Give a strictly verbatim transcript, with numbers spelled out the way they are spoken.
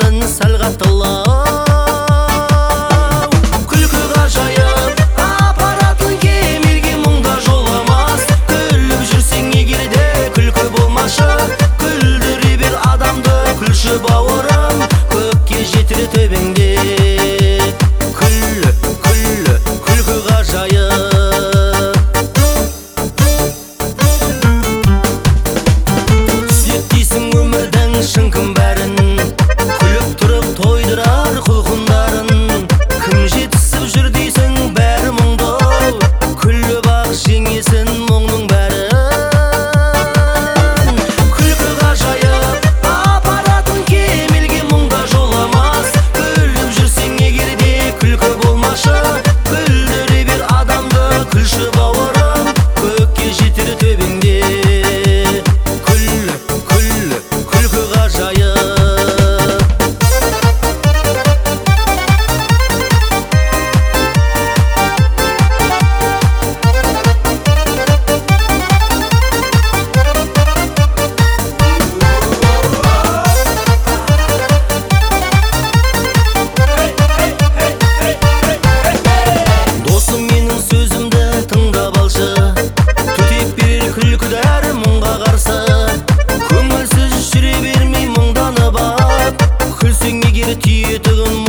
көңілін сәл қаттылау. Күлкі ғажайып апаратын кемелге мұңда жоламас. Күліп жүрсең егер де күлкі болмашы, күлдіре бер адамды күлші бауырым, көпке жетір төбеңде. Күлі, күлі, күлкі ғажайып. Сүйеттейсің өмірдің шыңқын бәрін, күліп тұрып тойдырар құлқындарын. Кім жетісіп жүр дейсің бәрі мұңды, күліп ақ жеңесін мұңның бәрін. Күлкі ғажайып апаратын кемелге мұңда жоламас. Күліп жүрсең егер де күлкі болмашы, күлдіре бер адамды күлші бауырым, көкке жетер төбеңде. Күлі, күлі, күлкі ғажайып. Досым менің сөзімді тыңдап алшы, төтеп берер күлкідар мұңға қарсы. Көңілсіз жүре бермей мұңданып ап, күлсең егер түйетігін